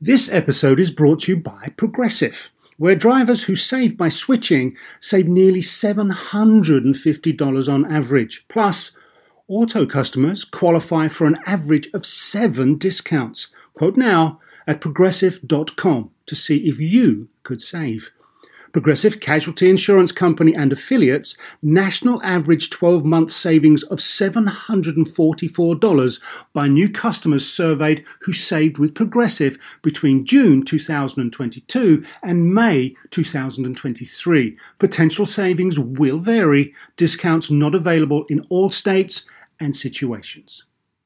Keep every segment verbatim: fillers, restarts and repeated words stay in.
This episode is brought to you by Progressive, where drivers who save by switching save nearly seven hundred fifty dollars on average. Plus, auto customers qualify for an average of seven discounts. Quote now at progressive dot com to see if you could save. Progressive Casualty Insurance Company and affiliates, national average twelve-month savings of seven hundred forty-four dollars by new customers surveyed who saved with Progressive between June two thousand twenty-two and May two thousand twenty-three. Potential savings will vary. Discounts not available in all states and situations.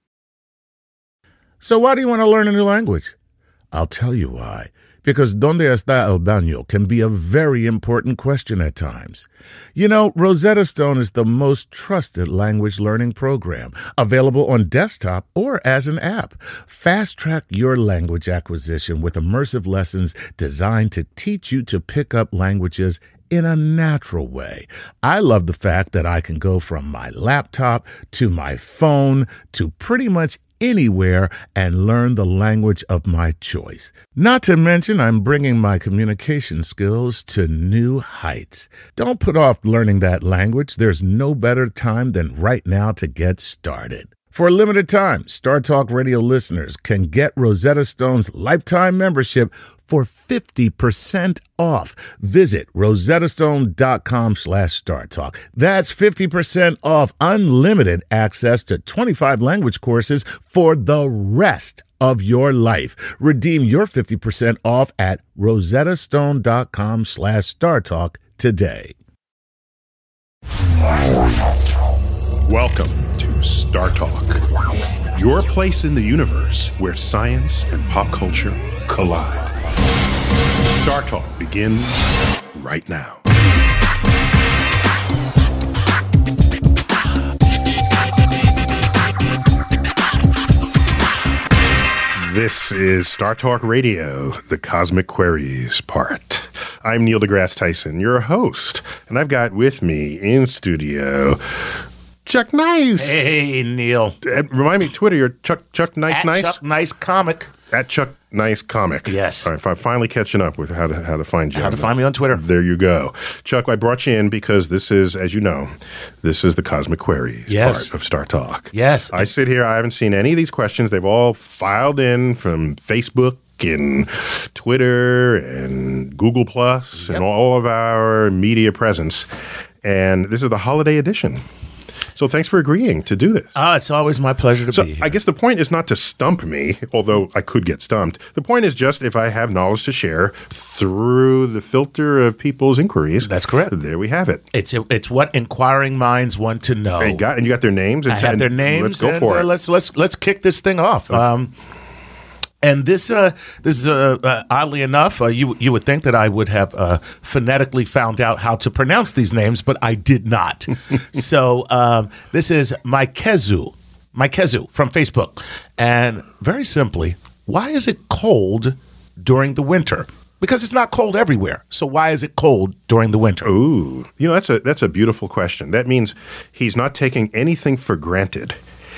So why do you want to learn a new language? I'll tell you why. Because ¿Dónde está el baño? Can be a very important question at times. You know, Rosetta Stone is the most trusted language learning program, available on desktop or as an app. Fast-track your language acquisition with immersive lessons designed to teach you to pick up languages in a natural way. I love the fact that I can go from my laptop to my phone to pretty much anywhere and learn the language of my choice. Not to mention, I'm bringing my communication skills to new heights. Don't put off learning that language. There's no better time than right now to get started. For a limited time, Star Talk Radio listeners can get Rosetta Stone's lifetime membership for fifty percent off. Visit rosettastone.com slash StarTalk. That's fifty percent off unlimited access to twenty-five language courses for the rest of your life. Redeem your fifty percent off at rosettastone.com slash StarTalk today. Welcome to Star Talk, your place in the universe where science and pop culture collide. Star Talk begins right now. This is Star Talk Radio, the Cosmic Queries part. I'm Neil deGrasse Tyson, your host, and I've got with me in studio Chuck Nice. Hey, Neil. Uh, remind me, Twitter, you're Chuck Chuck Nice At Nice? Chuck Nice Comic. At Chuck Nice Comic. Yes. All right, I'm finally catching up with how to how to find you. How to find me on Twitter. There you go. Chuck, I brought you in because this is, as you know, this is the Cosmic Queries Yes. part of Star Talk. Yes. I sit here, I haven't seen any of these questions. They've all filed in from Facebook and Twitter and Google Plus Yep. and all of our media presence. And this is the holiday edition. So thanks for agreeing to do this. Ah, it's always my pleasure to So be here. I guess the point is not to stump me, although I could get stumped. The point is just if I have knowledge to share through the filter of people's inquiries. That's correct. There we have it. It's it's what inquiring minds want to know. And you got, and you got their names. And I have their names. Let's go and, for uh, it. Let's let's let's kick this thing off. Um, and this uh, this is uh, uh, oddly enough, uh, you you would think that I would have uh, phonetically found out how to pronounce these names, but I did not. So um, this is Maikezu, Maikezu from Facebook, and very simply, why is it cold during the winter? Because it's not cold everywhere. So why is it cold during the winter? Ooh, you know that's a that's a beautiful question. That means he's not taking anything for granted,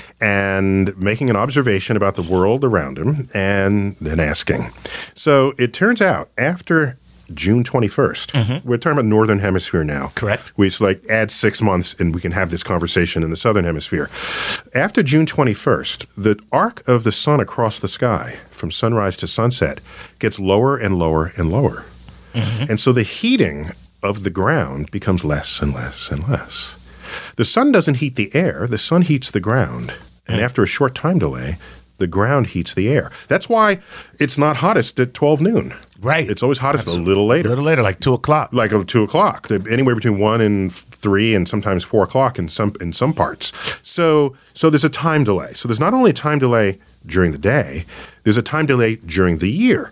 and making an observation about the world around him and then asking. So it turns out after June twenty-first, mm-hmm. we're talking about Northern Hemisphere now. Correct. We just like add six months and we can have this conversation in the Southern Hemisphere. After June twenty-first, the arc of the sun across the sky from sunrise to sunset gets lower and lower and lower. Mm-hmm. And so the heating of the ground becomes less and less and less. The sun doesn't heat the air, the sun heats the ground. And after a short time delay, the ground heats the air. That's why it's not hottest at twelve noon. Right. It's always hottest That's a little later. A little later, like two o'clock. Like uh, two o'clock, anywhere between one and three, and sometimes four o'clock in some in some parts. So, so there's a time delay. So there's not only a time delay during the day, there's a time delay during the year.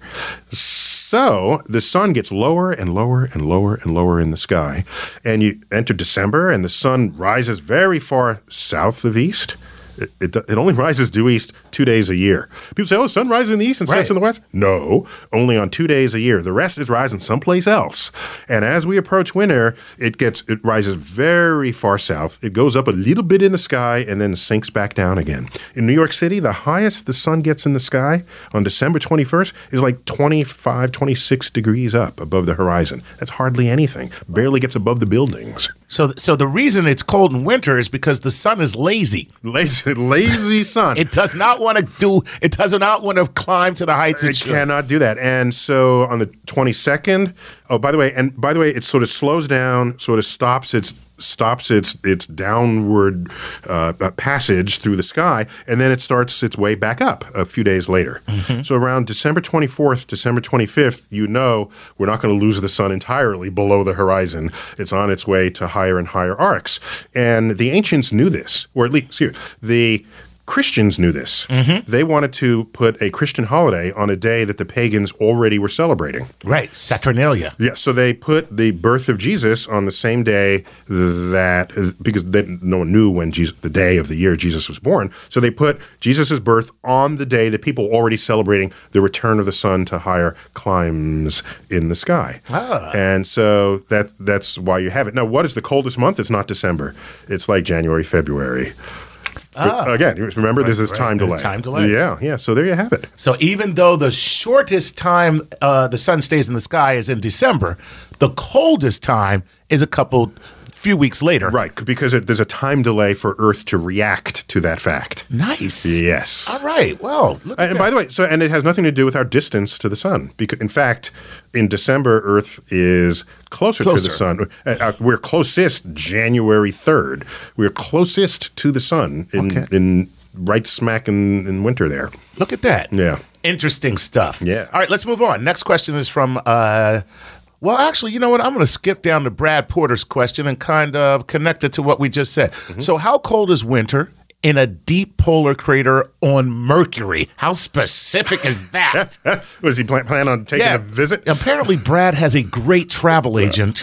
So the sun gets lower and lower and lower and lower in the sky, and you enter December, and the sun rises very far south of east. It, it, it only rises due east two days a year. People say, oh, sun rises in the east and sets Right. in the west. No, only on two days a year. The rest is rising someplace else. And as we approach winter, it gets it rises very far south. It goes up a little bit in the sky and then sinks back down again. In New York City, the highest the sun gets in the sky on December twenty-first is like twenty-five, twenty-six degrees up above the horizon. That's hardly anything. Barely gets above the buildings. So, so the reason it's cold in winter is because the sun is lazy. Lazy, lazy sun. It does not want to do. It does not want to climb to the heights it It should. cannot do that. And so on the twenty-second, oh, by the way, and by the way, it sort of slows down, sort of stops its stops its its downward uh, passage through the sky, and then it starts its way back up a few days later. Mm-hmm. So around December twenty-fourth, December twenty-fifth, you know we're not going to lose the sun entirely below the horizon. It's on its way to higher and higher arcs. And the ancients knew this, or at least excuse, the Christians knew this. Mm-hmm. They wanted to put a Christian holiday on a day that the pagans already were celebrating. Right, Saturnalia. Yeah, so they put the birth of Jesus on the same day that, because they, no one knew when Jesus, the day of the year Jesus was born, so they put Jesus' birth on the day that people were already celebrating the return of the sun to higher climes in the sky. Ah. And so that that's why you have it. Now, what is the coldest month? It's not December. It's like January, February. For, Ah. Again, remember, this is right. time delay. Time delay. Yeah, yeah. So there you have it. So even though the shortest time uh, the sun stays in the sky is in December, the coldest time is a couple few weeks later. Right, because it, there's a time delay for Earth to react to that fact. Nice. Yes. All right. Well, look at And that. by the way, so and it has nothing to do with our distance to the sun. Because in fact, in December, Earth is closer, Closer. to the sun. Uh, uh, we're closest January third. We're closest to the sun in Okay. in right smack in, in winter there. Look at that. Yeah. Interesting stuff. Yeah. All right, let's move on. Next question is from, uh, well, actually, you know what? I'm going to skip down to Brad Porter's question and kind of connect it to what we just said. Mm-hmm. So, how cold is winter in a deep polar crater on Mercury? How specific is that? Was he plan, plan on taking a visit? Apparently, Brad has a great travel agent.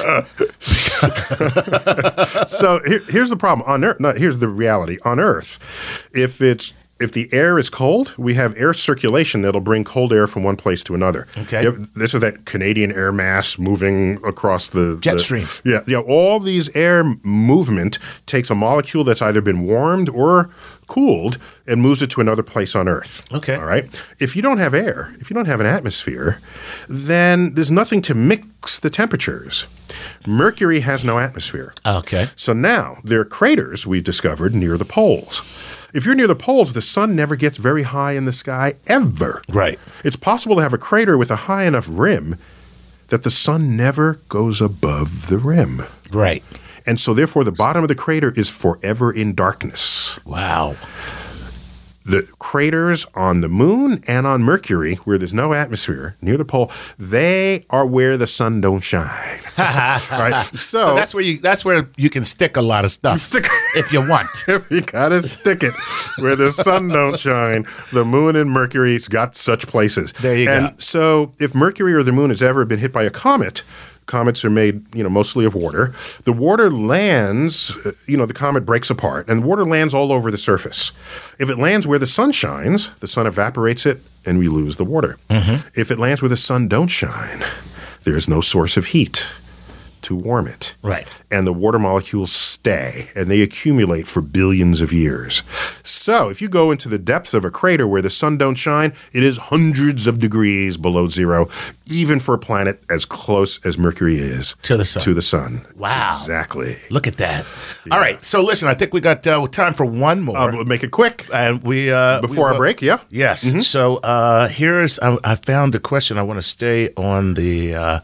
So here, here's the problem on Earth. No, here's the reality on Earth. If it's if the air is cold, we have air circulation that'll bring cold air from one place to another. Okay. You have- this is that Canadian air mass moving across the Jet the- stream. Yeah, yeah. All these air movement takes a molecule that's either been warmed or cooled and moves it to another place on Earth. Okay. All right. If you don't have air, if you don't have an atmosphere, then there's nothing to mix the temperatures. Mercury has no atmosphere. Okay. So now there are craters we've discovered near the poles. If you're near the poles, the sun never gets very high in the sky ever. Right. It's possible to have a crater with a high enough rim that the sun never goes above the rim. Right. And so therefore the bottom of the crater is forever in darkness. Wow. The craters on the moon and on Mercury, where there's no atmosphere near the pole, they are where the sun don't shine. Right? So, So that's where you that's where you can stick a lot of stuff Stick- if you want. you gotta stick it where the sun don't shine. The moon and Mercury's got such places. There you and go. so if Mercury or the moon has ever been hit by a comet, comets are made, you know, mostly of water. The water lands, uh, you know, the comet breaks apart, and water lands all over the surface. If it lands where the sun shines, the sun evaporates it, and we lose the water. Mm-hmm. If it lands where the sun don't shine, there is no source of heat to warm it. Right. And the water molecules stay and they accumulate for billions of years. So if you go into the depths of a crater where the sun don't shine, it is hundreds of degrees below zero, even for a planet as close as Mercury is To the sun. To the sun. Wow. Exactly. Look at that. All right. So listen, I think we got uh, time for one more. Uh, we'll make it quick. and we uh, Before we, our break, yeah? Yes. So uh, here's I, I found a question. I want to stay on the uh,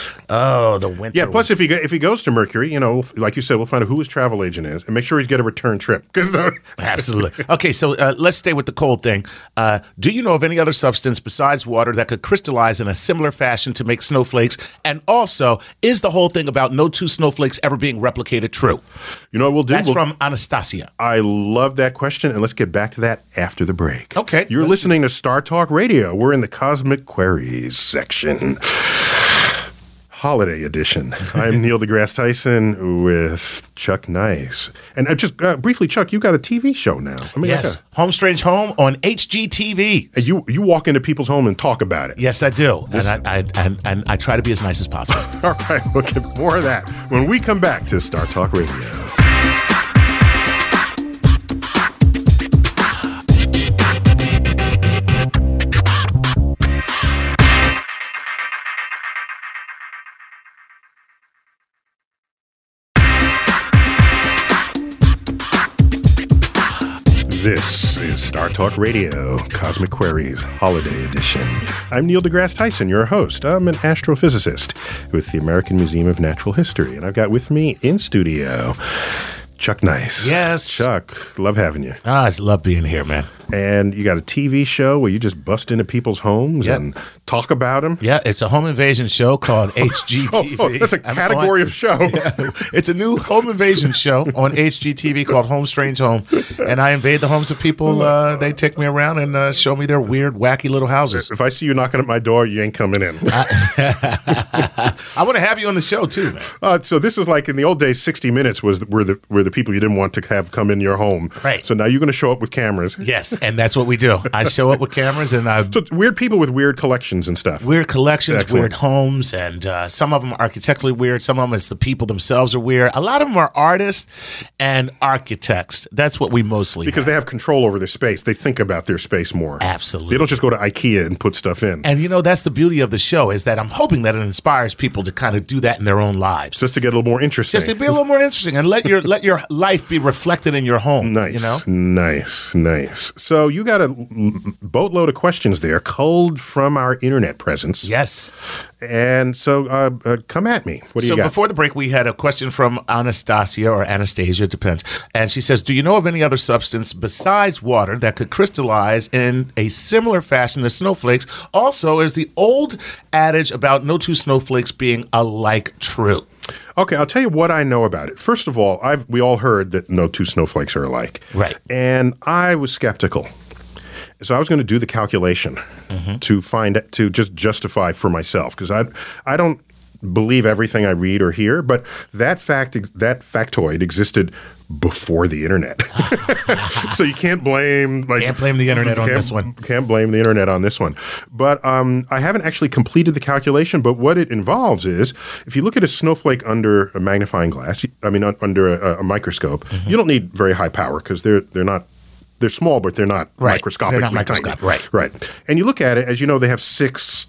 oh the winter. Yeah, plus if he, go, if he goes to Mercury, you know, like you said, we'll find out who his travel agent is and make sure he's got a return trip. Because Absolutely. Okay, so uh, let's stay with the cold thing. Uh, do you know of any other substance besides water that could crystallize in a similar fashion to make snowflakes? And also, is the whole thing about no two snowflakes ever being replicated true? you know what we'll do? That's We'll- from Anastasia. I love that question, and let's get back to that after the break. Okay, You're let's listening to Star Talk Radio. We're in the Cosmic Queries section. Holiday Edition. I'm Neil deGrasse Tyson with Chuck Nice. And uh, just uh, briefly, Chuck, you got a T V show now. I mean, Yes, like a, Home Strange Home on H G T V. and you you walk into people's home and talk about it. Yes, I do, and I, I and, and I try to be as nice as possible. All right, we'll get more of that when we come back to Star Talk Radio. This is Star Talk Radio, Cosmic Queries Holiday Edition. I'm Neil deGrasse Tyson, your host. I'm an astrophysicist with the American Museum of Natural History, and I've got with me in studio Chuck Nice. Yes. Chuck, love having you. Ah, I love being here, man. And you got a T V show where you just bust into people's homes Yep. and talk about them. Yeah, it's a home invasion show called H G T V. Oh, that's a I'm category on- of show. Yeah, it's a new home invasion show on H G T V called Home Strange Home, and I invade the homes of people. Uh, they take me around and uh, show me their weird, wacky little houses. If I see you knocking at my door, you ain't coming in. I want to have you on the show too, man. Uh, so this is like in the old days, sixty minutes was the, were the were the people you didn't want to have come in your home. Right. So now you're going to show up with cameras. Yes, and that's what we do. I show up with cameras and I So it's weird people with weird collections and stuff. weird collections, Excellent. weird homes, and uh, some of them are architecturally weird. Some of them, it's the people themselves are weird. A lot of them are artists and architects. That's what we mostly Because have. they have control over their space. They think about their space more. Absolutely. They don't just go to IKEA and put stuff in. And you know, that's the beauty of the show is that I'm hoping that it inspires people to kind of do that in their own lives. Just to get a little more interesting. Just to be a little more interesting and let your let your life be reflected in your home. Nice. You know? Nice, nice. So you got a boatload of questions there, culled from our internet presence. Yes. And so uh, uh, come at me. What do So you got? before the break, we had a question from Anastasia or Anastasia, it depends. And she says, do you know of any other substance besides water that could crystallize in a similar fashion as snowflakes? Also, is the old adage about no two snowflakes being alike true? Okay, I'll tell you what I know about it. First of all, I've we all heard that no two snowflakes are alike. Right. And I was skeptical. So I was going to do the calculation Mm-hmm. to find to just justify for myself because I I don't believe everything I read or hear, but that fact that factoid existed before the internet. So you can't blame like Can't blame the internet on can't- this one. Can't blame the internet on this one. But um, I haven't actually completed the calculation, but what it involves is if you look at a snowflake under a magnifying glass, I mean un- under a, a microscope, Mm-hmm. you don't need very high power because they're they're not they're small, but they're not Right. microscopically They're not tiny. microscopic, right. Right. And you look at it, as you know, they have six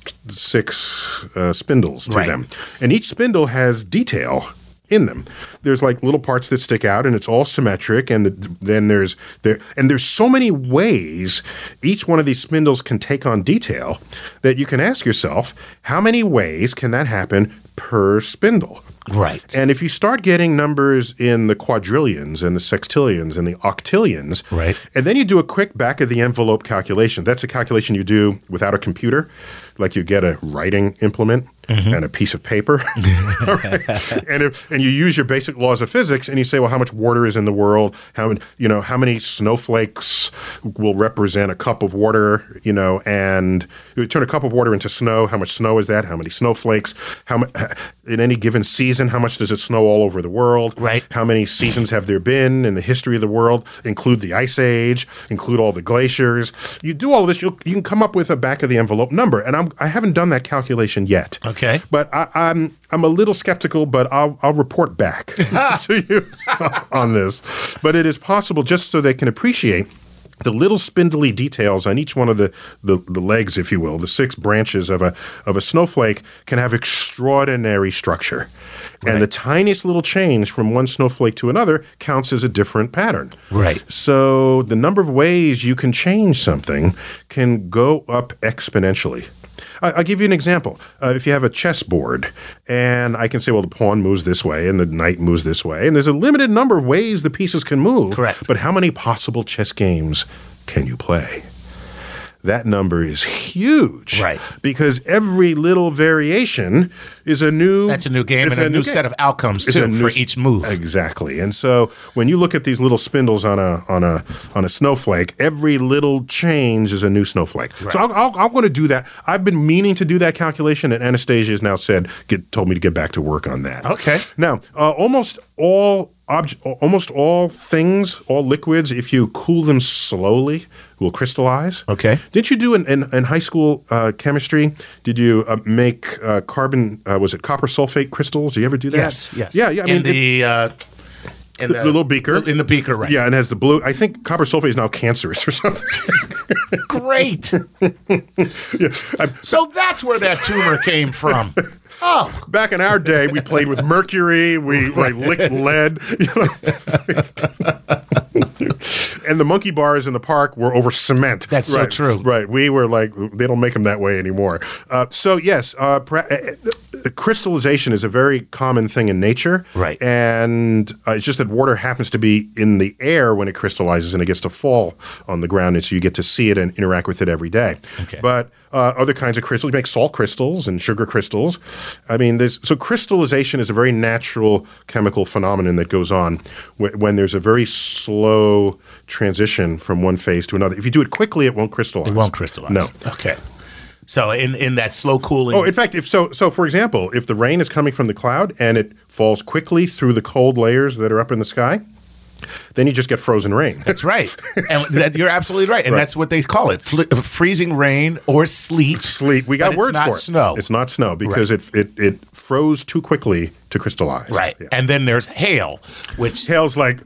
six uh, spindles to Right. them. And each spindle has detail in them. There's like little parts that stick out and it's all symmetric and the, then there's there and there's so many ways each one of these spindles can take on detail that you can ask yourself, how many ways can that happen per spindle? Right. And if you start getting numbers in the quadrillions and the sextillions and the octillions, Right. and then you do a quick back of the envelope calculation. That's a calculation you do without a computer, like you get a writing implement and a piece of paper, All right? and if, and you use your basic laws of physics, and you say, well, how much water is in the world? How many, you know, how many snowflakes will represent a cup of water? You know, and you turn a cup of water into snow. How much snow is that? How many snowflakes? How much in any given season? How much does it snow all over the world? Right. How many seasons have there been in the history of the world? Include the Ice Age, include all the glaciers. You do all of this, you'll, you can come up with a back of the envelope number. And I'm, I haven't done that calculation yet. Okay. But I, I'm I'm a little skeptical, but I'll I'll report back to you on this. But it is possible, just so they can appreciate the little spindly details on each one of the, the, the legs, if you will, the six branches of a of a snowflake can have extraordinary structure. Right. And the tiniest little change from one snowflake to another counts as a different pattern. Right. So the number of ways you can change something can go up exponentially. I- I'll give you an example. Uh, if you have a chessboard, and I can say, well, the pawn moves this way and the knight moves this way, and there's a limited number of ways the pieces can move. Correct. But how many possible chess games can you play? that number is huge. Right. Because every little variation is a new... That's a new game it's and a, new game. set of outcomes, It's too, a new for s- each move. Exactly. And so when you look at these little spindles on a on a on a snowflake, every little change is a new snowflake. So I'll, I'll, I'm going to do that. I've been meaning to do that calculation, and Anastasia has now said, get, told me to get back to work on that. Okay. Now, uh, almost all obj- almost all things, all liquids, if you cool them slowly, will crystallize. Okay. Didn't you do in, in, in high school uh, chemistry? Did you uh, make uh, carbon? Uh, was it copper sulfate crystals? Did you ever do that? Yes, yes. Yeah, yeah. I in mean, it- the, uh, in the, the little beaker. In the beaker, right. Yeah, and has the blue. I think copper sulfate is now cancerous or something. Great. yeah, I, So that's where that tumor came from. Oh. back in our day, we played with mercury. We like, licked lead. You know? And the monkey bars in the park were over cement. That's so right, true. Right. We were like, they don't make them that way anymore. Uh, so, yes, uh, pra- uh, crystallization is a very common thing in nature. Right. And uh, it's just that water happens to be in the air when it crystallizes and it gets to fall on the ground. And so you get to see it and interact with it every day. Okay. But uh, other kinds of crystals, you make salt crystals and sugar crystals. I mean, there's so crystallization is a very natural chemical phenomenon that goes on wh- when there's a very slow transition from one phase to another. If you do it quickly, it won't crystallize. It won't crystallize. No. Okay. So in, in that slow cooling. Oh, in fact, if so, so for example, if the rain is coming from the cloud and it falls quickly through the cold layers that are up in the sky, then you just get frozen rain. That's right. And that, you're absolutely right. And Right. that's what they call it, fl- freezing rain or sleet. Sleet. We got But words it's not for it. snow. It's not snow because it, it it froze too quickly to crystallize. Right. Yeah. And then there's hail, which Hail's like,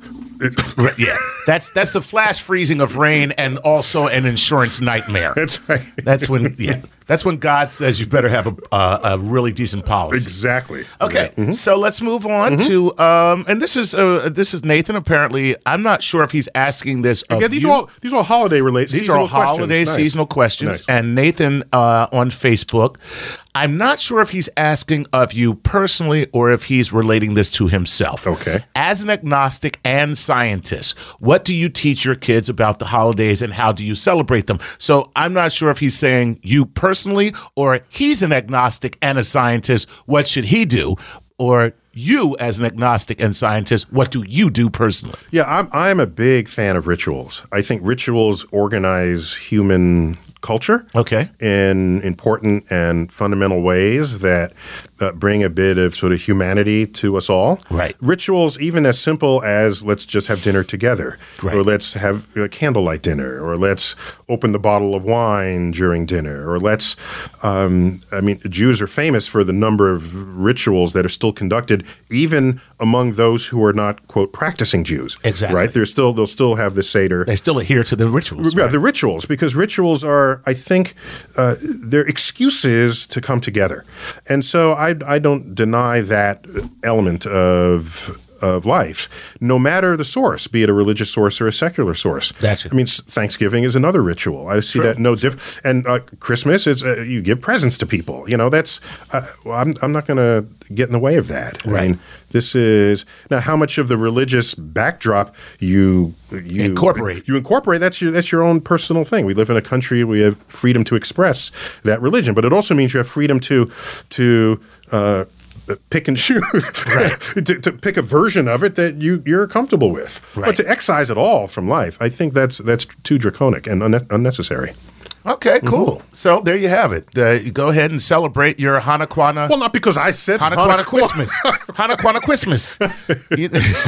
yeah, that's that's the flash freezing of rain and also an insurance nightmare. that's right. That's when yeah, that's when God says you better have a a, a really decent policy. Exactly. Okay, Mm-hmm. so let's move on to um, and this is uh, this is Nathan. Apparently, I'm not sure if he's asking this. Of Yeah, these you. are all these are all holiday related. These are all holiday Nice. seasonal questions. Nice. And Nathan uh, on Facebook, I'm not sure if he's asking of you personally or if he's relating this to himself. Okay. As an agnostic and scientist, what do you teach your kids about the holidays and how do you celebrate them? So I'm not sure if he's saying you personally or he's an agnostic and a scientist. What should he do? Or you as an agnostic and scientist, what do you do personally? Yeah, I'm I'm a big fan of rituals. I think rituals organize human culture Okay. in important and fundamental ways that uh, bring a bit of sort of humanity to us all. Right. Rituals, even as simple as let's just have dinner together, Right. or let's have a candlelight dinner, or let's open the bottle of wine during dinner, or let's, um, I mean, Jews are famous for the number of rituals that are still conducted, even among those who are not, quote, practicing Jews. Exactly. Right? They're still, they'll still have the Seder. They still adhere to the rituals. Yeah, right? the rituals, because rituals are, I think, uh, they're excuses to come together. And so I, I don't deny that element of of life, no matter the source, be it a religious source or a secular source. Gotcha. I mean, s- Thanksgiving is another ritual. I see Sure. that no diff. And uh, Christmas, it's uh, you give presents to people. You know, that's. Uh, well, I'm I'm not going to get in the way of that. Right. I mean, this is now how much of the religious backdrop you you Incorporate. You incorporate. That's your that's your own personal thing. We live in a country where we have freedom to express that religion, but it also means you have freedom to to. Uh, pick and choose, Right. to, to pick a version of it that you, you're comfortable with. Right. But to excise it all from life, I think that's that's too draconic and unne- unnecessary. Okay, cool. So there you have it. Uh, you go ahead and celebrate your Hanukkah. Well, not because I said Hanukkah Christmas. Hanukkah Christmas. You-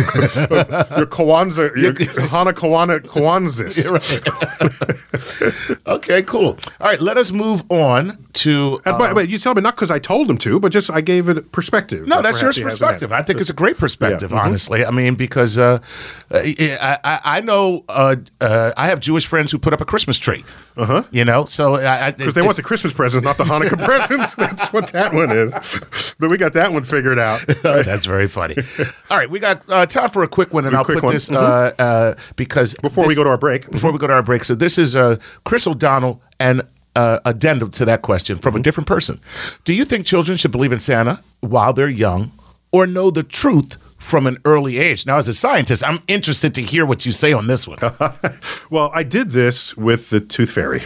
Your Kwanzaa, your Hanukkah Kwanzaa. okay, cool. All right, let us move on to. And uh, but, but you tell me not because I told him to, but just I gave it perspective. no, that that's your perhaps he hasn't perspective. had. I think it's a great perspective, Yeah, mhm. honestly. I mean, because uh, I, I, I know uh, uh, I have Jewish friends who put up a Christmas tree. Uh huh. You know, so I Because they want the Christmas presents, not the Hanukkah presents. That's what that one is. But we got that one figured out. Oh, that's very funny. All right, we got uh, time for a quick one, and A I'll quick put one. this uh, uh, because Before we this- go to our break. Before we go to our break, so this is uh, Chris O'Donnell and uh, addendum to that question from a different person. Do you think children should believe in Santa while they're young, or know the truth from an early age? Now, as a scientist, I'm interested to hear what you say on this one. Well, I did this with the Tooth Fairy.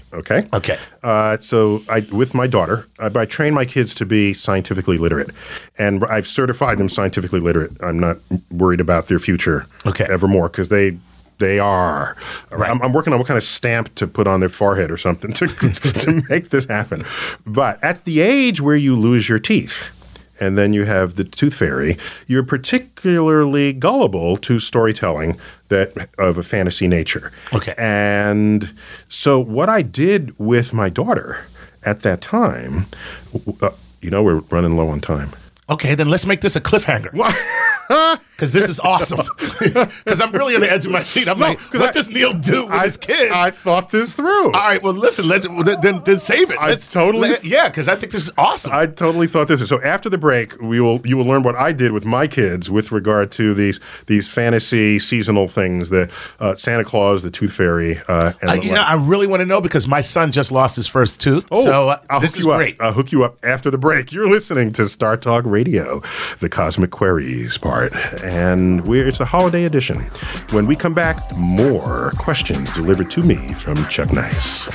Okay. Okay. Uh, so I, with my daughter, I, I train my kids to be scientifically literate, and I've certified them scientifically literate. I'm not worried about their future Okay. evermore because they they are. Right. I'm, I'm working on what kind of stamp to put on their forehead or something to to make this happen. But at the age where you lose your teeth, and then you have the tooth fairy, you're particularly gullible to storytelling that of a fantasy nature. Okay. And so what I did with my daughter at that time, uh, you know, we're running low on time. Okay, then let's make this a cliffhanger. Because this is awesome. Because I'm really on the edge of my seat. I'm No, like, 'cause what I- does Neil do with I, his kids? I thought this through. All right, well, listen, let's well, then, then save it. I Let's totally- let- yeah, because I think this is awesome. I totally thought this. So after the break, we will you will learn what I did with my kids with regard to these these fantasy seasonal things, the uh, Santa Claus, the Tooth Fairy, uh, and I, the you know, like. I really want to know because my son just lost his first tooth. Oh, so uh, I'll this hook is you up. great. I'll hook you up after the break. You're listening to Star Talk Radio, the Cosmic Queries part, and we're it's the holiday edition. When we come back, more questions delivered to me from Chuck Nice.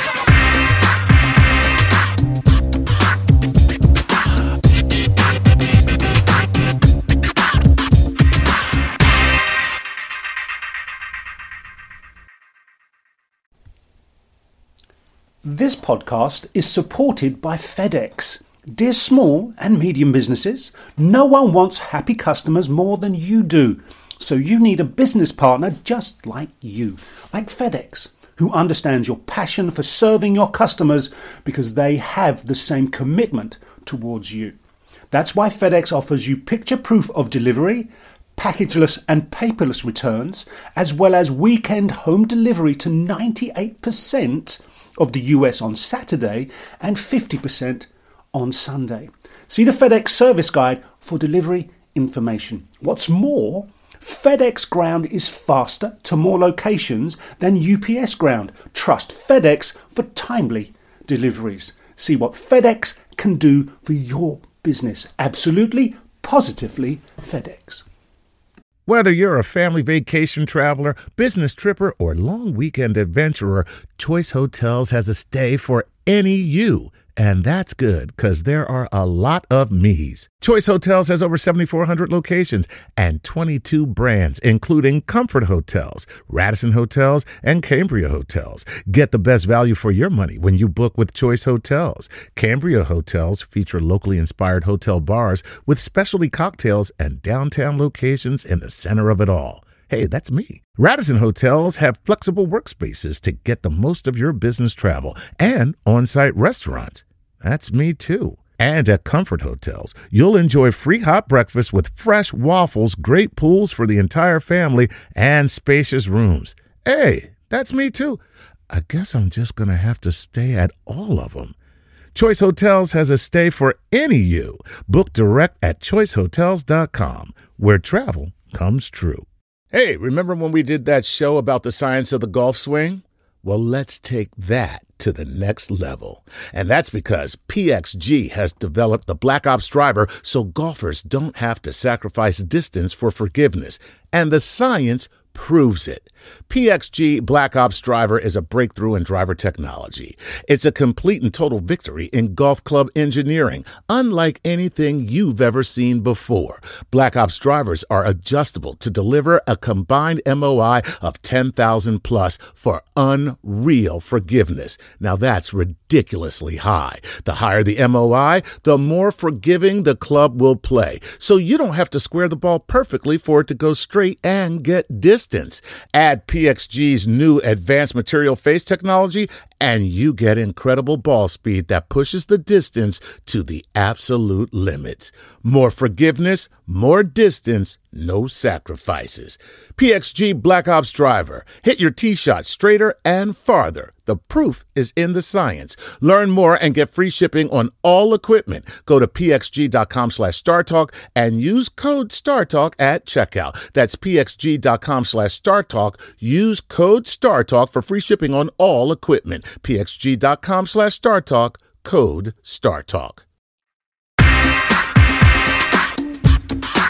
This podcast is supported by FedEx. Dear small and medium businesses, no one wants happy customers more than you do. So you need a business partner just like you, like FedEx, who understands your passion for serving your customers because they have the same commitment towards you. That's why FedEx offers you picture proof of delivery, packageless and paperless returns, as well as weekend home delivery to ninety-eight percent of the U S on Saturday and fifty percent on Sunday. See the FedEx service guide for delivery information. What's more, FedEx Ground is faster to more locations than U P S Ground. Trust FedEx for timely deliveries. See what FedEx can do for your business. Absolutely, positively FedEx. Whether you're a family vacation traveler, business tripper, or long weekend adventurer, Choice Hotels has a stay for any you. And that's good, because there are a lot of me's. Choice Hotels has over seventy-four hundred locations and twenty-two brands, including Comfort Hotels, Radisson Hotels, and Cambria Hotels. Get the best value for your money when you book with Choice Hotels. Cambria Hotels feature locally inspired hotel bars with specialty cocktails and downtown locations in the center of it all. Hey, that's me. Radisson Hotels have flexible workspaces to get the most of your business travel and on-site restaurants. That's me too. And at Comfort Hotels, you'll enjoy free hot breakfast with fresh waffles, great pools for the entire family, and spacious rooms. Hey, that's me too. I guess I'm just going to have to stay at all of them. Choice Hotels has a stay for any you. Book direct at choice hotels dot com, where travel comes true. Hey, remember when we did that show about the science of the golf swing? Well, let's take that to the next level. And that's because P X G has developed the Black Ops driver so golfers don't have to sacrifice distance for forgiveness. And the science proves it. P X G Black Ops Driver is a breakthrough in driver technology. It's a complete and total victory in golf club engineering, unlike anything you've ever seen before. Black Ops drivers are adjustable to deliver a combined M O I of ten thousand plus for unreal forgiveness. Now that's ridiculously high. The higher the M O I, the more forgiving the club will play. So you don't have to square the ball perfectly for it to go straight and get distance. Add P X G's new advanced material face technology, and you get incredible ball speed that pushes the distance to the absolute limits. More forgiveness, more distance, no sacrifices. P X G Black Ops Driver. Hit your tee shot straighter and farther. The proof is in the science. Learn more and get free shipping on all equipment. Go to pxg.com slash StarTalk and use code StarTalk at checkout. That's pxg.com slash StarTalk. Use code StarTalk for free shipping on all equipment. pxg.com slash StarTalk. Code StarTalk.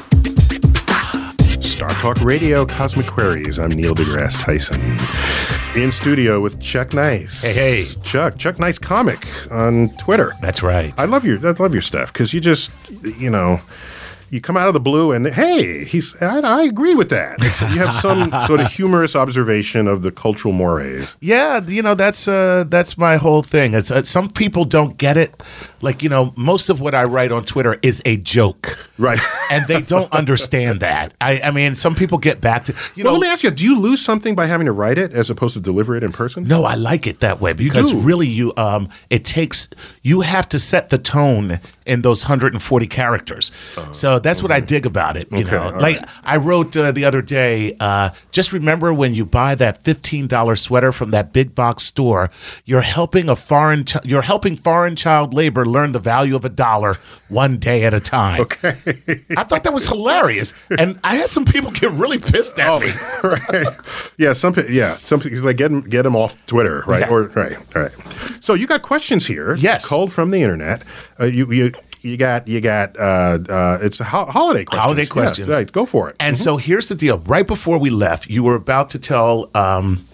Star Talk Radio, Cosmic Queries. I'm Neil deGrasse Tyson. in studio with Chuck Nice. Hey, hey. Chuck. Chuck Nice Comic on Twitter. That's right. I love your I love your stuff because you just, you know, you come out of the blue and, hey, he's. I, I agree with that. You have some sort of humorous observation of the cultural mores. Yeah, you know, that's uh, that's my whole thing. It's uh, some people don't get it. Like, you know, most of what I write on Twitter is a joke. Right. And they don't understand that. I, I mean, some people get back to, you Well, know. let me ask you, do you lose something by having to write it as opposed to deliver it in person? No, I like it that way because do. really you um it takes you have to set the tone in those one hundred forty characters. Uh, so that's okay. what I dig about it, you okay, know. Like right. I wrote uh, the other day, uh, just remember when you buy that fifteen dollars sweater from that big box store, you're helping a foreign ch- you're helping foreign child labor learn the value of a dollar one day at a time. Okay. I thought that was hilarious. And I had some people get really pissed at oh, me. Right. Yeah, some yeah, some people like get them get them off Twitter, right? Yeah. Or right, right. So you got questions here. Yes. Culled from the internet. Uh, you you you got you got uh, uh, it's a ho- holiday questions. Holiday questions. Yeah, right, go for it. And mm-hmm. so here's the deal. Right before we left, you were about to tell um,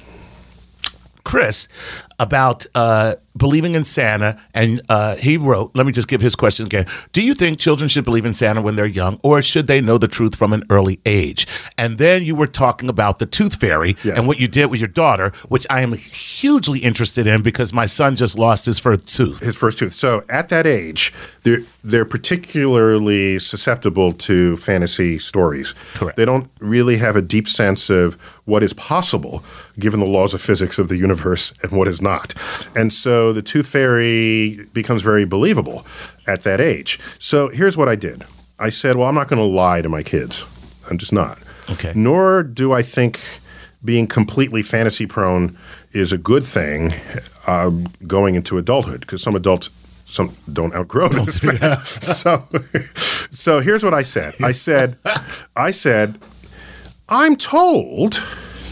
Chris about uh, believing in Santa, and uh, he wrote, let me just give his question again. Do you think children should believe in Santa when they're young, or should they know the truth from an early age? And then you were talking about the tooth fairy yes. and what you did with your daughter, which I am hugely interested in because my son just lost his first tooth. His first tooth. So at that age, they're, they're particularly susceptible to fantasy stories. Correct. They don't really have a deep sense of what is possible given the laws of physics of the universe and what is not. And so the tooth fairy becomes very believable at that age. So here's what I did. I said, well, I'm not going to lie to my kids. I'm just not. Okay. Nor do I think being completely fantasy prone is a good thing uh, going into adulthood, because some adults some don't outgrow this. Yeah. so, so here's what I said. I said, I said, I'm told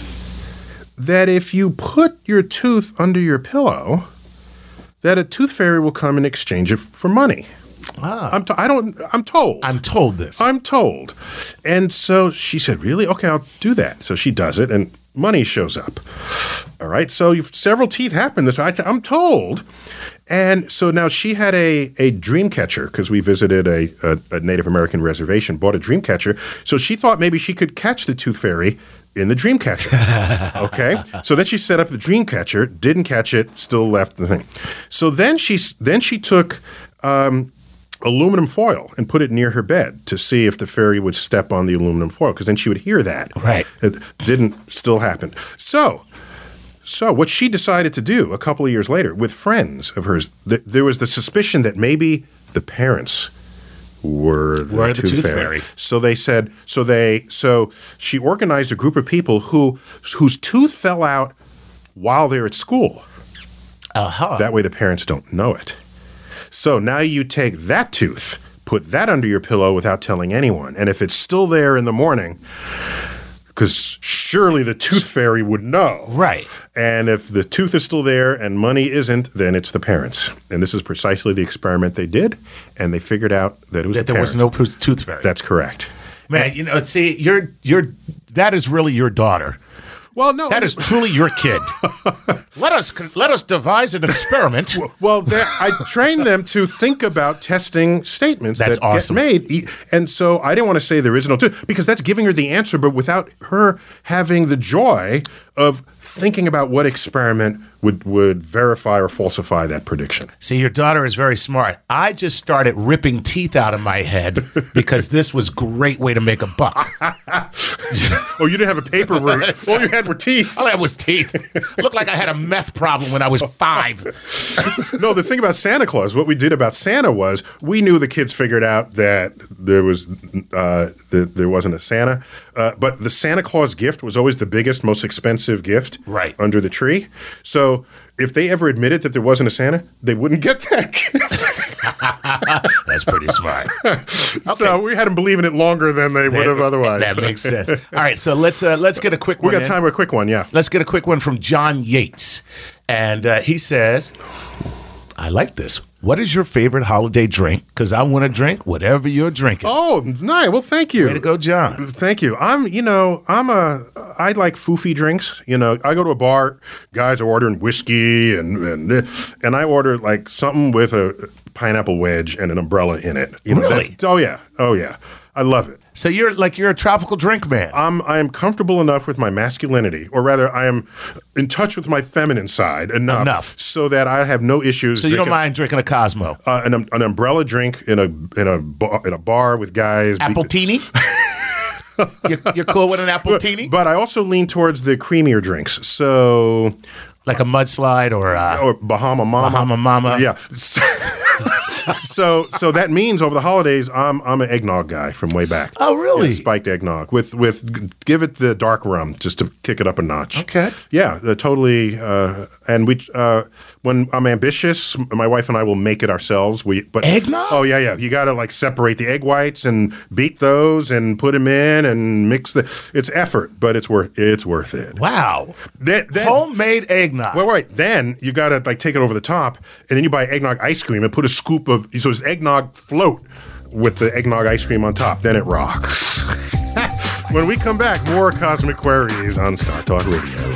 that if you put your tooth under your pillow, that a tooth fairy will come and exchange it for money. Ah. I'm to- I don't. I'm told. I'm told this. I'm told. And so she said, "Really? Okay, I'll do that." So she does it, and money shows up. All right. So you've, several teeth happen this way. I'm told. And so now she had a a dream catcher because we visited a, a, a Native American reservation. Bought a dream catcher. So she thought maybe she could catch the tooth fairy in the dream catcher. Okay. So then she set up the dream catcher, didn't catch it, still left the thing. So then she then she took um, aluminum foil and put it near her bed to see if the fairy would step on the aluminum foil, because then she would hear that. Right. It didn't still happen. So so what she decided to do a couple of years later with friends of hers, th- there was the suspicion that maybe the parents were the, were the tooth, tooth fairy. fairy. So they said, so they, so she organized a group of people who, whose tooth fell out while they're at school. Uh-huh. That way the parents don't know it. So now you take that tooth, put that under your pillow without telling anyone. And if it's still there in the morning, because surely the tooth fairy would know. Right. And if the tooth is still there and money isn't, then it's the parents. And this is precisely the experiment they did, and they figured out that it was that the there was parents. no tooth fairy. That's correct. Man, you know, see, you're you're that is really your daughter. Well, no, that is truly your kid. let us let us devise an experiment. Well, I trained them to think about testing statements that's that awesome. get made, and so I didn't want to say there is no tooth, because that's giving her the answer, but without her having the joy of thinking about what experiment would, would verify or falsify that prediction. See, your daughter is very smart. I just started ripping teeth out of my head because this was a great way to make a buck. Oh, you didn't have a paper route. All you had were teeth. All I had was teeth. Looked like I had a meth problem when I was five. No, the thing about Santa Claus, what we did about Santa was we knew the kids figured out that there was uh, that there wasn't a Santa, uh, but the Santa Claus gift was always the biggest, most expensive gift right. under the tree. So if they ever admitted that there wasn't a Santa, they wouldn't get that gift. That's pretty smart. Okay. So we had them believe in it longer than they would have otherwise. That makes sense. All right, so let's uh, let's get a quick we one. We got in. time for a quick one, yeah. Let's get a quick one from John Yates. And uh, he says, I like this. What is your favorite holiday drink? Because I want to drink whatever you're drinking. Oh, nice. Well, thank you. Way to go, John. Thank you. I'm, you know, I'm a, I like foofy drinks. You know, I go to a bar, guys are ordering whiskey and, and, and I order like something with a pineapple wedge and an umbrella in it. You know, Really? that's- Oh, yeah. Oh, yeah. I love it. So you're like you're a tropical drink man. I'm, I am comfortable enough with my masculinity, or rather, I am in touch with my feminine side enough, Enough. so that I have no issues. so you don't drinking- mind drinking a Cosmo. uh, an, an umbrella drink in a in a bar, in a bar with guys. Apple teeny? you're, you're cool with an apple teeny? But I also lean towards the creamier drinks. So, Like a mudslide or uh, or Bahama Mama. Bahama Mama. Yeah. so so that means over the holidays, I'm I'm an eggnog guy from way back. Oh, really? Yeah, spiked eggnog with with give it the dark rum just to kick it up a notch. Okay. Yeah, uh, totally. Uh, and we uh, when I'm ambitious, my wife and I will make it ourselves. We but Eggnog? Oh yeah, yeah. You got to like separate the egg whites and beat those and put them in and mix the. It's effort, but it's worth it's worth it. Wow. That, that, Homemade eggnog. well, right. Then you got to like take it over the top, and then you buy eggnog ice cream and put a scoop of so it's eggnog float with the eggnog ice cream on top. Then it rocks. When we come back, more Cosmic Queries on Star Talk Radio.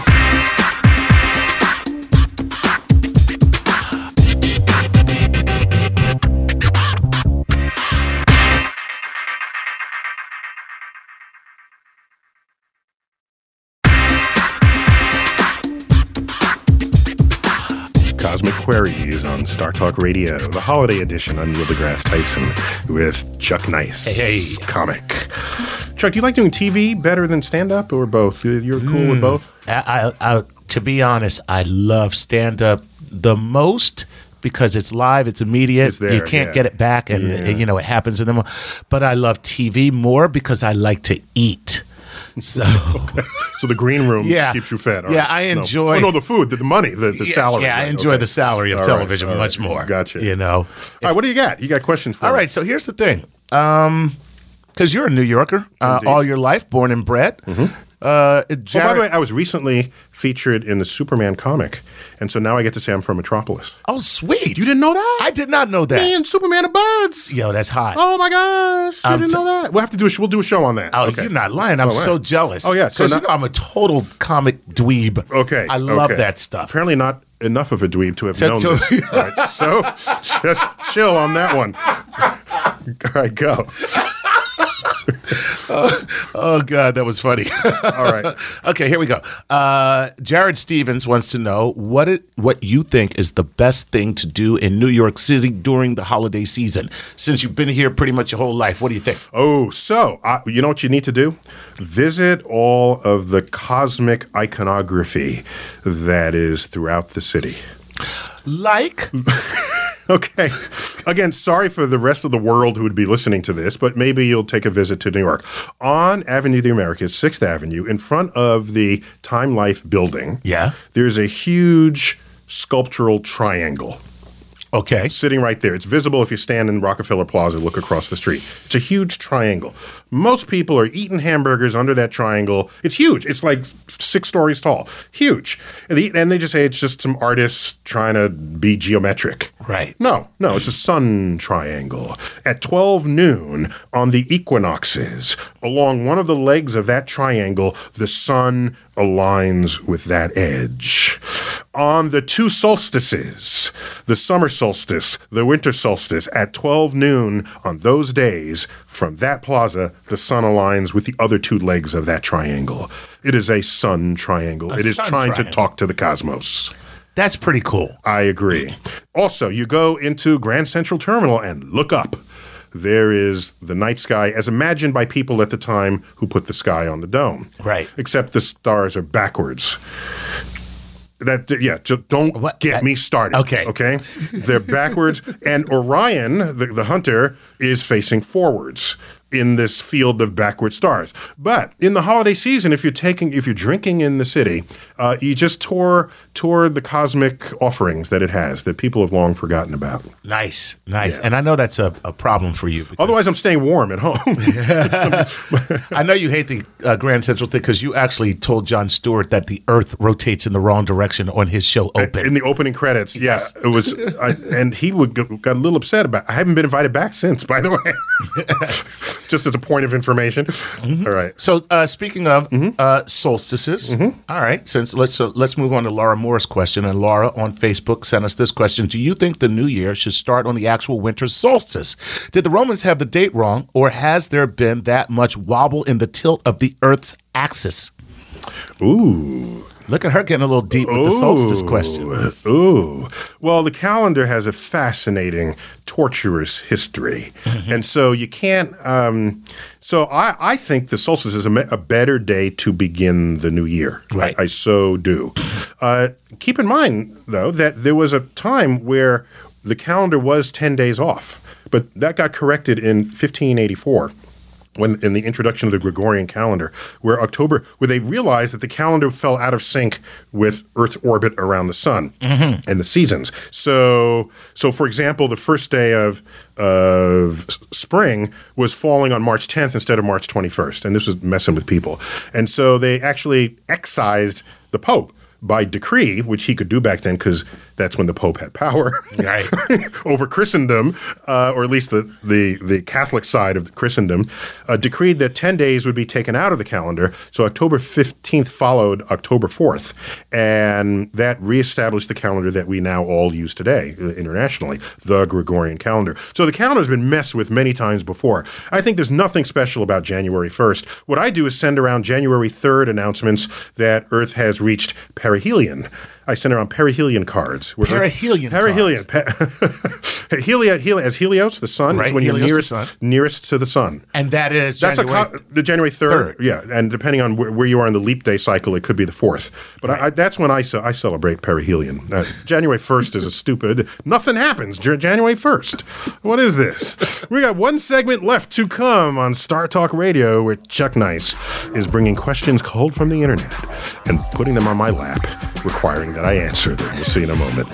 Cosmic Queries on Star Talk Radio, the holiday edition. I'm Neil deGrasse Tyson with Chuck Nice, Hey, hey. comic. Chuck, do you like doing T V better than stand-up or both? You- You're cool with both? I, I, I, to be honest, I love stand up the most because it's live, it's immediate. It's there, you can't yeah. get it back, and Yeah. you know it happens in the. Mo- but I love T V more because I like to eat. So So the green room Yeah. keeps you fed. All Yeah, right. I No. enjoy- Oh, no, the food, the, the money, the, the yeah, salary. Yeah, I right, enjoy okay. the salary of All right, television all much right. more. Gotcha. You know. All right, what do you got? You got questions for All me? right, so here's the thing. Um, because you're a New Yorker uh, Indeed. all your life, born and bred. Uh, Oh, by Jared- the way, I was recently featured in the Superman comic, and so now I get to say I'm from Metropolis. oh, sweet. You didn't know that? I did not know that. Me and Superman are buds. Yo, that's hot. Oh my gosh! You I'm didn't t- know that? We'll have to do a sh- we'll do a show on that. Oh, okay. you're not lying. I'm Oh, wow. so jealous. Oh, yeah, so because now- you know I'm a total comic dweeb. Okay. I love okay. that stuff. Apparently not enough of a dweeb to have To- known to- this. All right, so just chill on that one. All right, go. Oh God, that was funny. All right. Okay, here we go. Uh, Jared Stevens wants to know what it what you think is the best thing to do in New York City during the holiday season. Since you've been here pretty much your whole life, what do you think? Oh, so uh, you know what you need to do? Visit all of the cosmic iconography that is throughout the city. Like, Okay. Again, sorry for the rest of the world who would be listening to this, but maybe you'll take a visit to New York. On Avenue of the Americas, sixth Avenue, in front of the Time Life building, Yeah. there's a huge sculptural triangle okay, sitting right there. It's visible if you stand in Rockefeller Plaza, look across the street. It's a huge triangle. Most people are eating hamburgers under that triangle. It's huge. It's like six stories tall. Huge. And they, and they just say it's just some artists trying to be geometric. right. No, no, it's a sun triangle. At twelve noon on the equinoxes, along one of the legs of that triangle, the sun aligns with that edge. On the two solstices, the summer solstice, the winter solstice, at twelve noon on those days, from that plaza, the sun aligns with the other two legs of that triangle. It is a sun triangle. A it is sun trying to triangle. talk to the cosmos. That's pretty cool. I agree. Also, you go into Grand Central Terminal and look up. There is the night sky as imagined by people at the time who put the sky on the dome. Right. Except the stars are backwards. That yeah, just don't What? get I- me started. Okay. Okay. They're backwards, and Orion, the, the hunter, is facing forwards. in this field of backward stars. But in the holiday season, if you're taking, if you're drinking in the city, uh, you just tour tour the cosmic offerings that it has that people have long forgotten about. Nice, nice. Yeah. And I know that's a, a problem for you. Otherwise, I'm staying warm at home. I know you hate the uh, Grand Central thing because you actually told Jon Stewart that the Earth rotates in the wrong direction on his show Open. In the opening credits, yes, yeah, it was, I, and he would got, got a little upset about. I haven't been invited back since, by the way. Just as a point of information. Mm-hmm. All right. So uh, speaking of mm-hmm. uh, solstices, mm-hmm. all right. Since let's uh, let's move on to Laura Moore's question, and Laura on Facebook sent us this question: do you think the new year should start on the actual winter solstice? Did the Romans have the date wrong, or has there been that much wobble in the tilt of the Earth's axis? Ooh. Look at her getting a little deep with the solstice question. Ooh. Well, the calendar has a fascinating, torturous history. Mm-hmm. And so you can't um, – so I, I think the solstice is a, me- a better day to begin the new year. Right. I, I so do. Uh, keep in mind, though, that there was a time where the calendar was ten days off. But that got corrected in fifteen eighty-four. When in the introduction of the Gregorian calendar, where October, where they realized that the calendar fell out of sync with Earth's orbit around the sun mm-hmm. and the seasons. So, so for example, the first day of of spring was falling on March tenth instead of March twenty-first, and this was messing with people. And so they actually excised the Pope by decree, which he could do back then because that's when the Pope had power right. over Christendom, uh, or at least the, the, the Catholic side of Christendom, uh, decreed that ten days would be taken out of the calendar. So October fifteenth followed October fourth, and that reestablished the calendar that we now all use today uh, internationally, the Gregorian calendar. So the calendar has been messed with many times before. I think there's nothing special about January first. What I do is send around January third announcements that Earth has reached perihelion. I send around perihelion cards. Perihelion Perihelion. cards. Pe- Helio, Helio, as Helios, the sun, right. is when Helios, you're nearest, the sun. nearest to the sun. And that is That's January a co- the January third. third. Yeah, and depending on where, where you are in the leap day cycle, it could be the fourth. But right. I, I, that's when I, ce- I celebrate perihelion. Uh, January first is a stupid. Nothing happens J- January first. What is this? We got one segment left to come on Star Talk Radio, where Chuck Nice is bringing questions culled from the internet and putting them on my lap, requiring that I answer them. We'll see in a moment.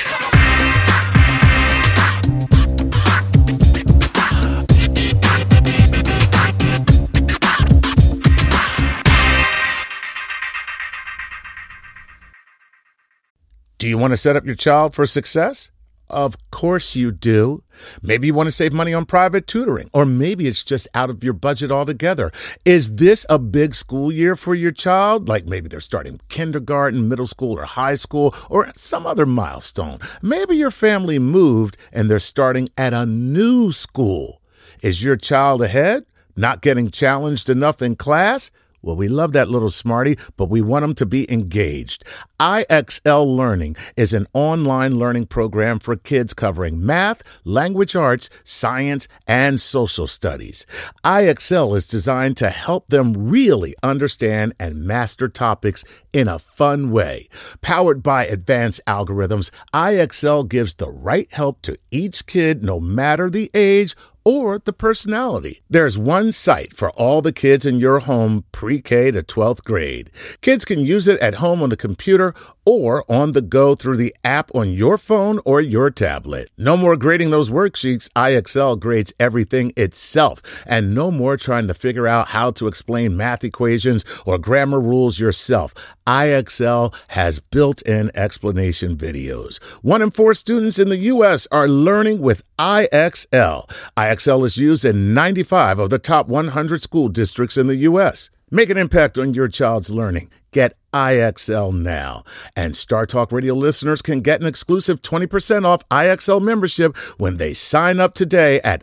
Do you want to set up your child for success? Of course you do. Maybe you want to save money on private tutoring, or maybe it's just out of your budget altogether. Is this a big school year for your child? Like maybe they're starting kindergarten, middle school, or high school, or some other milestone. Maybe your family moved and they're starting at a new school. Is your child ahead? Not getting challenged enough in class? Well, we love that little smarty, but we want them to be engaged. I X L Learning is an online learning program for kids covering math, language arts, science, and social studies. I X L is designed to help them really understand and master topics in a fun way. Powered by advanced algorithms, I X L gives the right help to each kid, no matter the age or the personality. There's one site for all the kids in your home, pre-K to twelfth grade. Kids can use it at home on the computer or on the go through the app on your phone or your tablet. No more grading those worksheets. I X L grades everything itself. And no more trying to figure out how to explain math equations or grammar rules yourself. I X L has built-in explanation videos. One in four students in the U S are learning with I X L. I X L is used in ninety-five of the top one hundred school districts in the U S. Make an impact on your child's learning. Get I X L now. And Star Talk Radio listeners can get an exclusive twenty percent off I X L membership when they sign up today at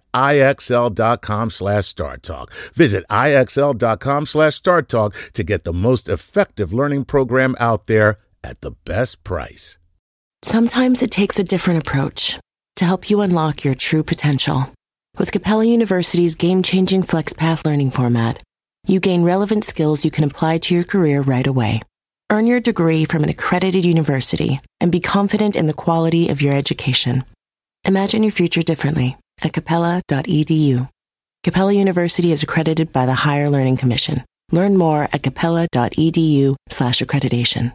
IXL.com slash Star Talk. Visit IXL.com slash Star Talk to get the most effective learning program out there at the best price. Sometimes it takes a different approach to help you unlock your true potential. With Capella University's game-changing FlexPath learning format, you gain relevant skills you can apply to your career right away. Earn your degree from an accredited university and be confident in the quality of your education. Imagine your future differently at capella dot e d u. Capella University is accredited by the Higher Learning Commission. Learn more at capella.edu slash accreditation.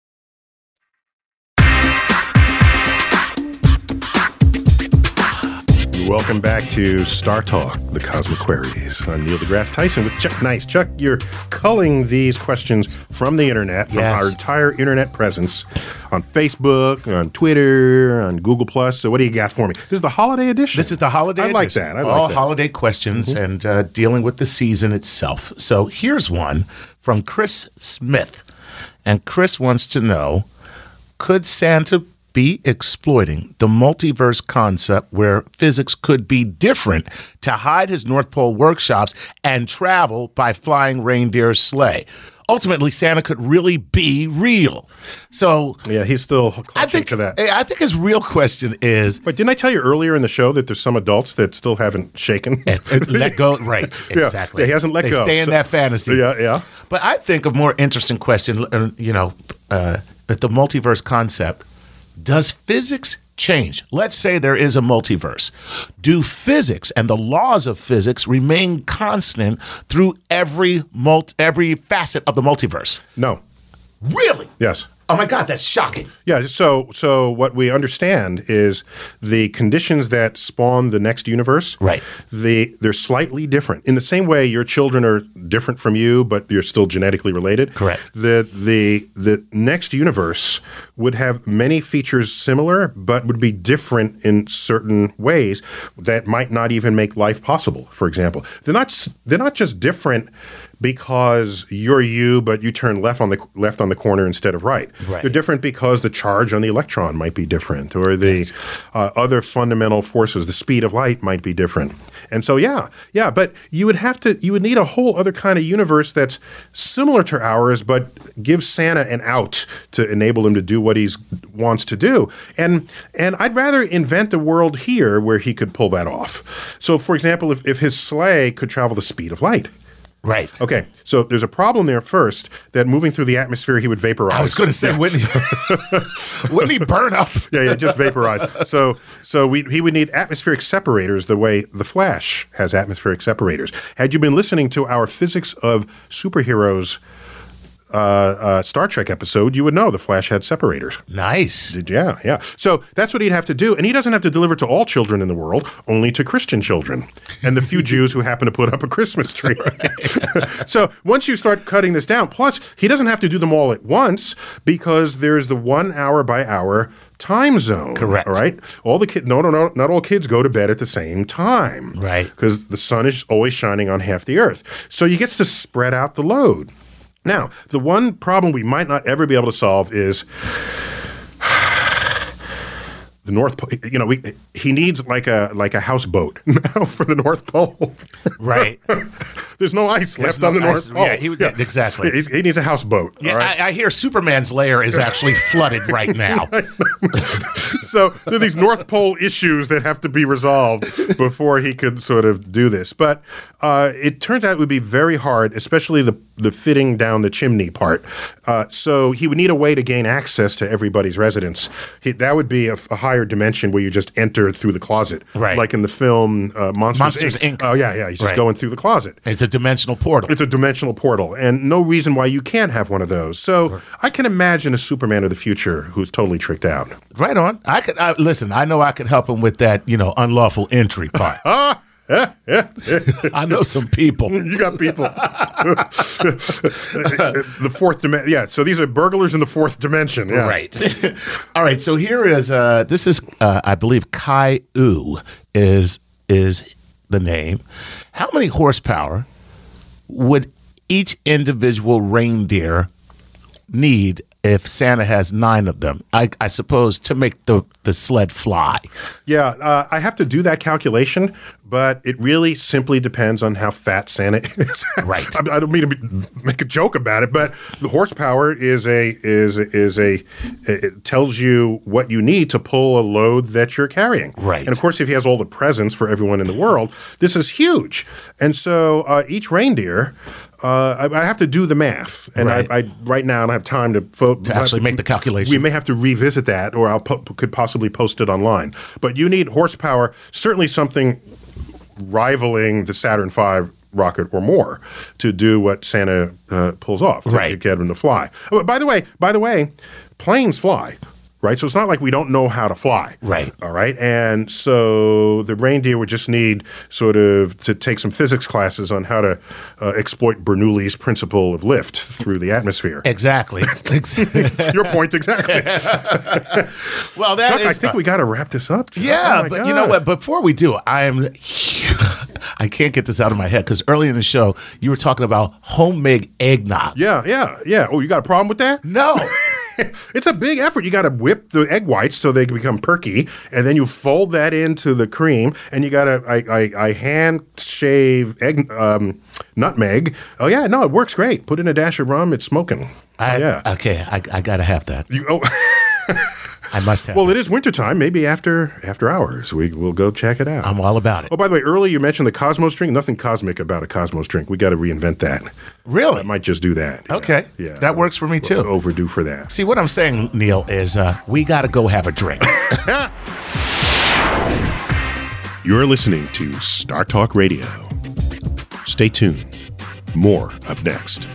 Welcome back to Star Talk, the Cosmic Queries. I'm Neil deGrasse Tyson with Chuck Nice. Chuck, you're culling these questions from the internet, from Yes. our entire internet presence on Facebook, on Twitter, on Google Plus. So what do you got for me? This is the holiday edition. This is the holiday I like edition. that. I like All that. holiday questions Mm-hmm. and uh, dealing with the season itself. So here's one from Chris Smith. And Chris wants to know, could Santa be exploiting the multiverse concept where physics could be different to hide his North Pole workshops and travel by flying reindeer sleigh? Ultimately, Santa could really be real. So Yeah, he's still I clutching think to that. I think his real question is, But didn't I tell you earlier in the show that there's some adults that still haven't shaken? It- it- let go. Right. Yeah. Exactly. Yeah, he hasn't let they go. Stay in So- that fantasy. Yeah, yeah. But I think a more interesting question, uh, you know, uh, at the multiverse concept, does physics change? Let's say there is a multiverse. Do physics and the laws of physics remain constant through every multi- every facet of the multiverse? No. Really? Yes. Oh my God, that's shocking. Yeah, so so what we understand is the conditions that spawn the next universe. Right. The they're slightly different. In the same way, your children are different from you, but you're still genetically related. Correct. The the the next universe would have many features similar, but would be different in certain ways that might not even make life possible. For example, they're not s- they're not just different because you're you, but you turn left on the left on the corner instead of right. Right. They're different because the charge on the electron might be different, or the uh, other fundamental forces, the speed of light might be different. And so, yeah, yeah, but you would have to, you would need a whole other kind of universe that's similar to ours, but gives Santa an out to enable him to do what he wants to do. And and I'd rather invent a world here where he could pull that off. So, for example, if, if his sleigh could travel the speed of light. Right. Okay, so there's a problem there first, that moving through the atmosphere, he would vaporize. I was going to say, wouldn't he, wouldn't he burn up? Yeah, yeah, just vaporize. So, so we, he would need atmospheric separators the way the Flash has atmospheric separators. Had you been listening to our Physics of Superheroes uh, uh, Star Trek episode, you would know the Flash had separators. Nice. Yeah, yeah. So that's what he'd have to do. And he doesn't have to deliver to all children in the world, only to Christian children and the few Jews who happen to put up a Christmas tree. So once you start cutting this down, plus he doesn't have to do them all at once because there's the one hour by hour time zone. Correct. All right. All the kids, no, no, no, not all kids go to bed at the same time. Right. Because the sun is always shining on half the earth. So he gets to spread out the load. Now, the one problem we might not ever be able to solve is the North Pole. You know, we, he needs like a like a houseboat now for the North Pole. Right. There's no ice There's left on no the ice. North Pole. Yeah, he would- exactly. He's- he needs a houseboat. Yeah, all right? I, I hear Superman's lair is actually flooded right now. So there are these North Pole issues that have to be resolved before he could sort of do this. But uh, it turns out it would be very hard, especially the the fitting down the chimney part. Uh, so he would need a way to gain access to everybody's residence. He, that would be a, a higher dimension where you just enter through the closet, Right. like in the film uh, Monsters, Monsters, Incorporated. Incorporated. Oh yeah, yeah. He's just Right. going through the closet. It's a dimensional portal. It's a dimensional portal, and no reason why you can't have one of those. So I can imagine a Superman of the future who's totally tricked out. Right on. I could I, listen. I know I could help him with that. You know, unlawful entry part. I know some people. You got people. The fourth dimension. Yeah, so these are burglars in the fourth dimension. Yeah. Right. All right. So here is uh this is uh, I believe Kai U is is the name. How many horsepower would each individual reindeer need if Santa has nine of them? I, I suppose to make the, the sled fly. Yeah, uh, I have to do that calculation, but it really simply depends on how fat Santa is. Right. I, I don't mean to be, make a joke about it, but the horsepower is a is is a it tells you what you need to pull a load that you're carrying. Right. And of course, if he has all the presents for everyone in the world, this is huge. And so uh, each reindeer. Uh, I, I have to do the math, and Right. I, I right now I don't have time to, fo- To actually make the calculation. We may have to revisit that, or I'll po- could possibly post it online. But you need horsepower, certainly something rivaling the Saturn five rocket or more to do what Santa uh, pulls off to, Right. to get him to fly. Oh, by the way, by the way, planes fly. Right, so it's not like we don't know how to fly. Right. All right, and so the reindeer would just need sort of to take some physics classes on how to uh, exploit Bernoulli's principle of lift through the atmosphere. Exactly. Exactly. Your point exactly. Well, that Chuck, is I think we got to wrap this up. Chuck. Yeah, Oh my but you know God. what? Before we do, I am. I can't get this out of my head because early in the show you were talking about homemade eggnog. Yeah, yeah, yeah. Oh, you got a problem with that? No. It's a big effort. You got to whip the egg whites so they can become perky, and then you fold that into the cream, and you got to I, I, I hand shave egg um, nutmeg. Oh yeah, no, it works great. Put in a dash of rum. It's smoking. I, oh, yeah. Okay, I, I gotta have that. You, oh. I must have. Well, that. it is wintertime. Maybe after after hours, we will go check it out. I'm all about it. Oh, by the way, earlier you mentioned the Cosmos drink. Nothing cosmic about a Cosmos drink. We got to reinvent that. Really? I might just do that. Yeah. Okay. Yeah, That works for me, too. We're overdue for that. See, what I'm saying, Neil, is uh, we gotta go have a drink. You're listening to Star Talk Radio. Stay tuned. More up next.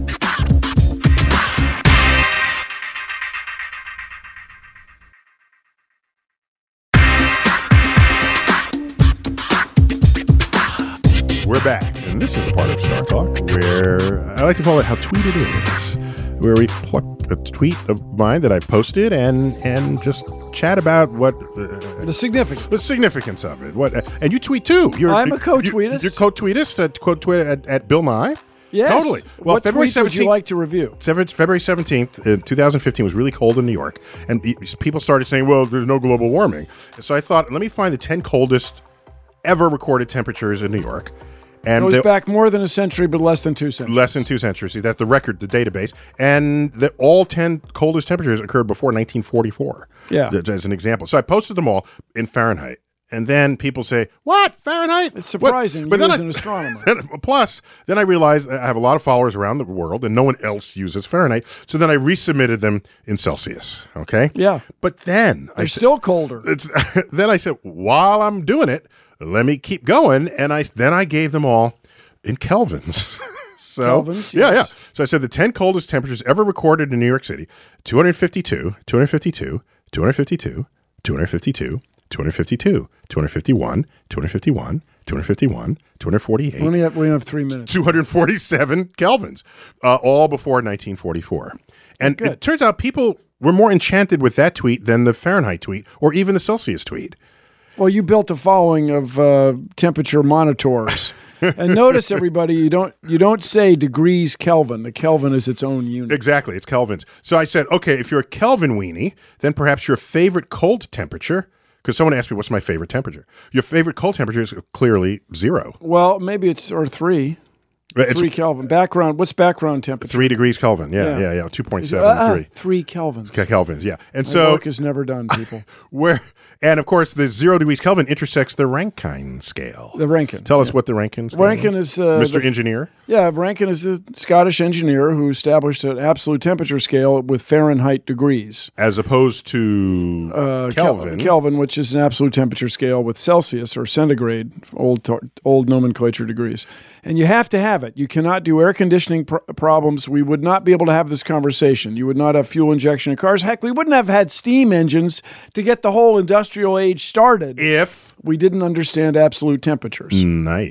We're back, and this is the part of Star Talk where I like to call it How Tweeted Is, where we pluck a tweet of mine that I posted and and just chat about what uh, The significance. the significance of it. What uh, and you tweet too. You're, I'm a you- co-tweetist. You're co-tweetist at quote tweet at, at Bill Nye. Yes. Totally. Well, what February tweet would you seventeenth like to review? Seven- February seventeenth, uh, twenty fifteen was really cold in New York, and e- people started saying, "Well, there's no global warming." So I thought, let me find the ten coldest ever recorded temperatures in New York. And It goes they- back more than a century, but less than two centuries. less than two centuries. See, that's the record, the database, and the, all ten coldest temperatures occurred before nineteen forty-four. Yeah. th- as an example. So I posted them all in Fahrenheit. And then people say, "What Fahrenheit?" It's surprising. What? But you then as I- an astronomer. Then- plus, then I realized I have a lot of followers around the world, and no one else uses Fahrenheit. So then I resubmitted them in Celsius. Okay. Yeah. But then I They're said, still colder. it's, then I said, while I'm doing it, let me keep going, and I then I gave them all in kelvins. So, Kelvins, yeah, yes. yeah. So I said the ten coldest temperatures ever recorded in New York City: two fifty-two, two fifty-two, two fifty-two, two fifty-two, two fifty-two, two fifty-one, two fifty-one, two fifty-one, two forty-eight. We only have, we only have three minutes. two hundred forty-seven kelvins, uh, all before nineteen forty-four. And Good. it turns out people were more enchanted with that tweet than the Fahrenheit tweet or even the Celsius tweet. Well, you built a following of uh, temperature monitors. And notice, everybody, you don't you don't say degrees Kelvin. The Kelvin is its own unit. Exactly, it's kelvins. So I said, okay, if you're a Kelvin weenie, then perhaps your favorite cold temperature, because someone asked me what's my favorite temperature. Your favorite cold temperature is clearly zero. Well, maybe it's or three. It's Three Kelvin. Background. What's background temperature? three degrees Kelvin. Yeah, Yeah. yeah, yeah. two point Uh, seven uh, three. three Kelvins. Okay, kelvins, yeah. And My so work is never done, people. where and of course the zero degrees Kelvin intersects the Rankine scale. The Rankine. Tell us yeah. what the Rankine scale Rankine is uh, Mister the- Engineer. Yeah, Rankine is a Scottish engineer who established an absolute temperature scale with Fahrenheit degrees. As opposed to Uh, Kelvin. Kelvin, which is an absolute temperature scale with Celsius or centigrade, old to- old nomenclature degrees. And you have to have it. You cannot do air conditioning pr- problems. We would not be able to have this conversation. You would not have fuel injection in cars. Heck, we wouldn't have had steam engines to get the whole industrial age started. If We didn't understand absolute temperatures.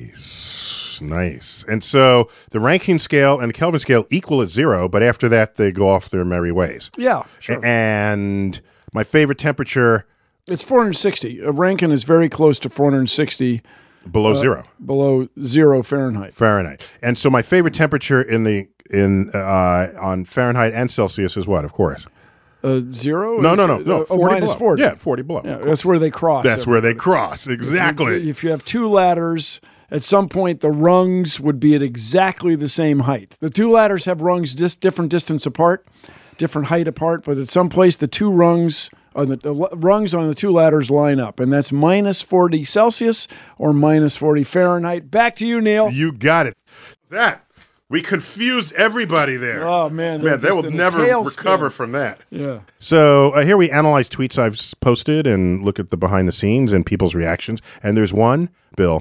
Nice, nice. And so the Rankine scale and the Kelvin scale equal at zero, but after that they go off their merry ways. Yeah, sure. A- And my favorite temperature It's four hundred sixty. A Rankine is very close to four hundred sixty below zero below zero Fahrenheit. Fahrenheit. And so my favorite temperature in the in uh, on Fahrenheit and Celsius is what? Of course. Uh, zero? No, Is no, no, it- no. oh, forty minus below. forty. Yeah, forty below. Yeah, that's where they cross. That's where they cross. Exactly. If you have two ladders, at some point the rungs would be at exactly the same height. The two ladders have rungs dis- different distance apart, different height apart, but at some place the two rungs on the, the l- rungs on the two ladders line up, and that's minus forty Celsius or minus forty Fahrenheit. Back to you, Neil. You got it. That we confused everybody there. Oh man, Man, they just will in a never tailspin. recover from that. Yeah. So uh, here we analyze tweets I've s- posted and look at the behind the scenes and people's reactions. And there's one, Bill,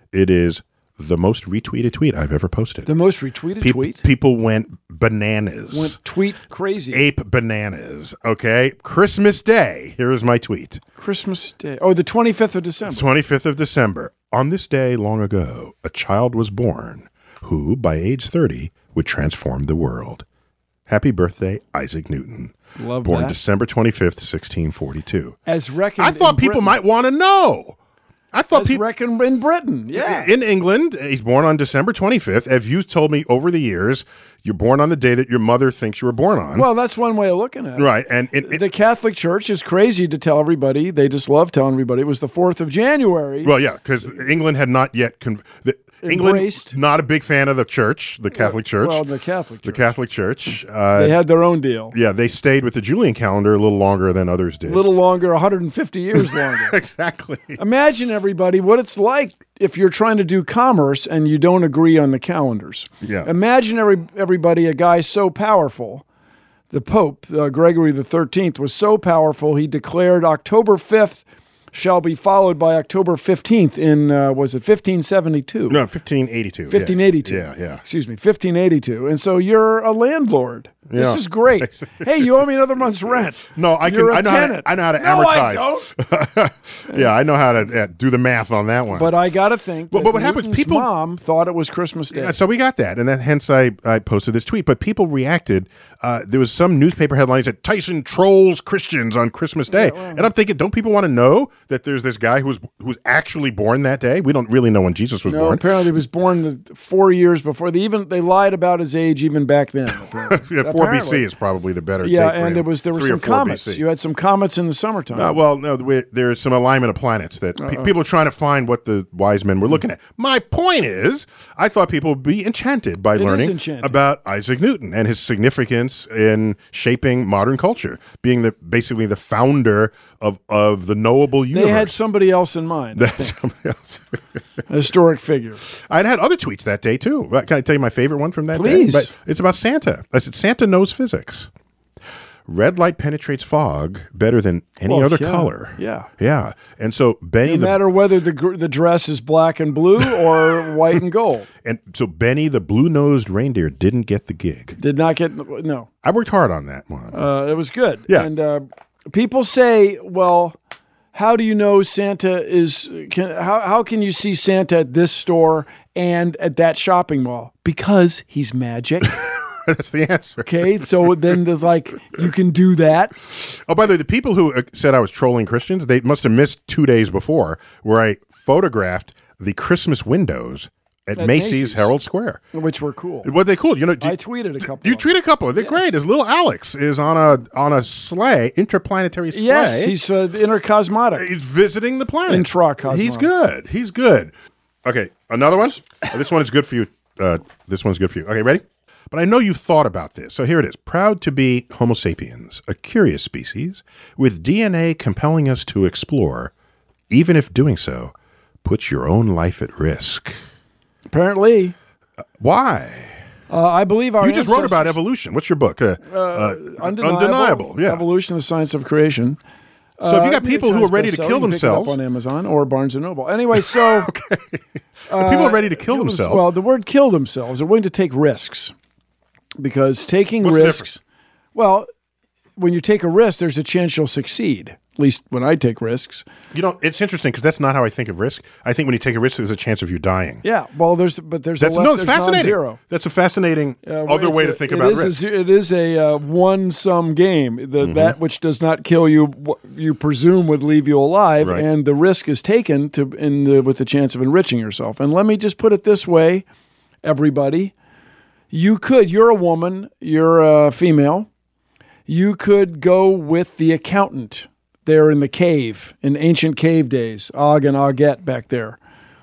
It is the most retweeted tweet I've ever posted. The most retweeted Pe- tweet? People went bananas. Went tweet crazy. Ape bananas. Okay. Christmas Day. Here is my tweet. Christmas Day. Oh, the twenty-fifth of December. twenty-fifth of December. On this day long ago, a child was born who, by age thirty, would transform the world. Happy birthday, Isaac Newton. Love Born that. December twenty-fifth, sixteen forty-two. As reckoned I thought in people Britain. might want to know. I thought As people reckoned in Britain. Yeah. in England, he's born on December twenty-fifth. As you told me over the years, you're born on the day that your mother thinks you were born on. Well, that's one way of looking at it. right, and it, it- The Catholic Church is crazy to tell everybody. They just love telling everybody it was the fourth of January. well, yeah, because England had not yet con- the, England Embraced. not a big fan of the church, the Catholic Church. Well, the Catholic the Church. Catholic Church. Uh, They had their own deal. yeah, they stayed with the Julian calendar a little longer than others did. A little longer, one hundred fifty years longer. exactly. Imagine, everybody, what it's like if you're trying to do commerce and you don't agree on the calendars. Yeah. Imagine, every, everybody, a guy so powerful, the Pope, uh, Gregory the thirteenth, was so powerful, he declared October fifth shall be followed by October fifteenth in, uh, was it fifteen seventy-two? No, fifteen eighty-two. fifteen eighty-two. Yeah, yeah. Excuse me, fifteen eighty-two. And so you're a landlord. This Yeah. is great. Hey, you owe me another month's rent. No, I can. You're a I know, how to, tenant. I know how to no, amortize. I don't. yeah, I know how to uh, do the math on that one. But I got to think But- that but what happens, Newton's people- mom thought it was Christmas Day. Yeah, so we got that, and then hence I, I posted this tweet. But people reacted. Uh, there was some newspaper headline that said Tyson trolls Christians on Christmas Day, and I'm thinking, don't people want to know that there's this guy who was who was actually born that day? We don't really know when Jesus was No, born. apparently he was born four years before. They even they lied about his age even back then. yeah, four B C is probably the better. Yeah, date for and him. it was there were Three or some four comets. B C. You had some comets in the summertime. Uh, well, no, we- there's some alignment of planets that pe- people are trying to find what the wise men were looking at. My point is, I thought people would be enchanted by is learning enchanting. about Isaac Newton and his significance in shaping modern culture, being the basically the founder of, of the knowable universe. they had somebody else in mind. I That's think. somebody else. A historic figure. I'd had other tweets that day too. Can I tell you my favorite one from that Please. day? But it's about Santa. I said Santa knows physics. Red light penetrates fog better than any Well, other yeah, color. yeah. yeah. And so Benny, No the, matter whether the gr- the dress is black and blue or white and gold. and so Benny, the blue-nosed reindeer, didn't get the gig. Did not get no. I worked hard on that one. Uh, it was good. Yeah. And uh, people say, well, how do you know Santa is, can, how, how can you see Santa at this store and at that shopping mall? Because he's magic. That's the answer. Okay. So then there's like, you can do that. Oh, by the way, the people who uh, said I was trolling Christians, they must have missed two days before where I photographed the Christmas windows at, At Macy's, Macy's. Herald Square. Which were cool. What they cool? You know, do- I tweeted a couple. You of tweet a couple. They're great. His little Alex is on a on a sleigh, interplanetary sleigh. Yes, he's uh, intercosmotic. He's visiting the planet. Intracosmos. He's good. He's good. Okay, another one. Uh, this one is good for you. Uh, this one's good for you. Okay, ready? But I know you've thought about this. So here it is. Proud to be Homo sapiens, a curious species with D N A compelling us to explore, even if doing so puts your own life at risk. Apparently, Why? uh, I believe our You just wrote about ancestors- evolution. What's your book? Uh, uh, Undeniable, Undeniable. Yeah. Evolution, the Science of Creation. So if you got Uh, people New who York are ready Times to bestseller. kill You can pick it up themselves, on Amazon or Barnes and Noble. Anyway, so people are ready to kill kill them- themselves. Well, the word "kill themselves" are willing to take risks because taking What's the risks. Well, when you take a risk, there's a chance you'll succeed. At least when I take risks. You know, it's interesting because that's not how I think of risk. I think when you take a risk, there's a chance of you dying. Yeah. Well, there's but there's That's a left, no, it's there's fascinating. non-zero. That's a fascinating Uh, other it's way a- to think it about is a risk. ze- it is a uh, one-sum game. The, Mm-hmm. That which does not kill you, what you presume would leave you alive, Right. and the risk is taken to in the, with the chance of enriching yourself. And let me just put it this way, everybody: you could. You're a woman. You're a female. You could go with the accountant there in the cave in ancient cave days, Og and Augette back there,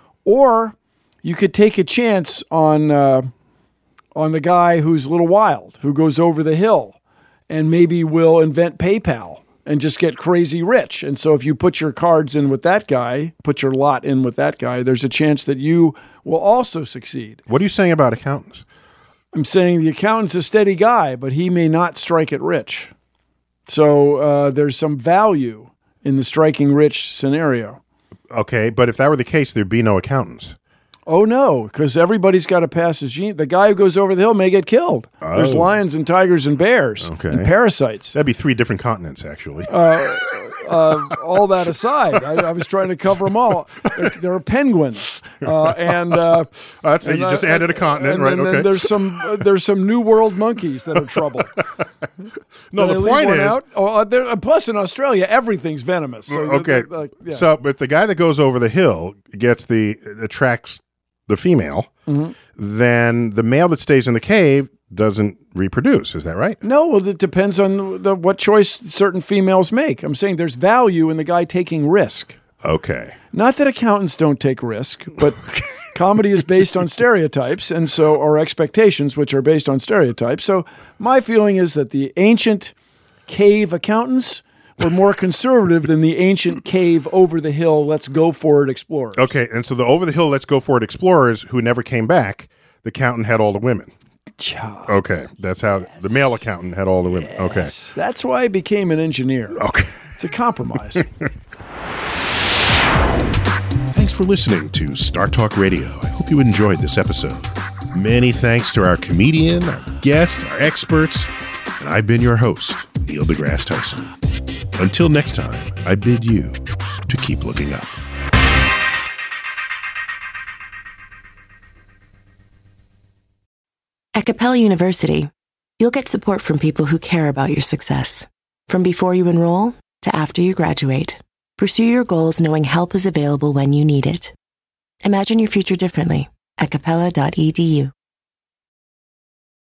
or you could take a chance on. Uh, on the guy who's a little wild, who goes over the hill and maybe will invent PayPal and just get crazy rich. And so if you put your cards in with that guy, put your lot in with that guy, there's a chance that you will also succeed. What are you saying about accountants? I'm saying the accountant's a steady guy, but he may not strike it rich. So uh, there's some value in the striking rich scenario. Okay, but if that were the case, there'd be no accountants. Oh, no, because everybody's got to pass his gene. The guy who goes over the hill may get killed. Oh. There's lions and tigers and bears Okay. and parasites. That'd be three different continents, actually. Uh, uh, all that aside, I, I was trying to cover them all. There, there are penguins, uh, and uh, That's it. and You just I- added a continent, and, right? And Okay. then there's some uh, there's some New World monkeys that are trouble. No, Did I the leave point one is, out? Oh, uh, there, uh, plus in Australia, everything's venomous. So okay. the- the- like, yeah. So, but the guy that goes over the hill gets the attracts the female. Mm-hmm. Then the male that stays in the cave doesn't reproduce. Is that right? No, well, it depends on the, what choice certain females make. I'm saying there's value in the guy taking risk. Okay. Not that accountants don't take risk, but comedy is based on stereotypes, and so or expectations, which are based on stereotypes. So my feeling is that the ancient cave accountants were more conservative than the ancient cave over the hill, let's go for it explorers. Okay. And so the over the hill, let's go for it explorers who never came back. The accountant had all the women. Cha. Okay. That's how the male accountant had all the women. Okay. Yes, that's why I became an engineer. Okay. It's a compromise. Thanks for listening to Star Talk Radio. I hope you enjoyed this episode. Many thanks to our comedian, our guest, our experts, and I've been your host, Neil deGrasse Tyson. Until next time, I bid you to keep looking up. At Capella University, you'll get support from people who care about your success. From before you enroll to after you graduate, pursue your goals knowing help is available when you need it. Imagine your future differently at capella dot e d u.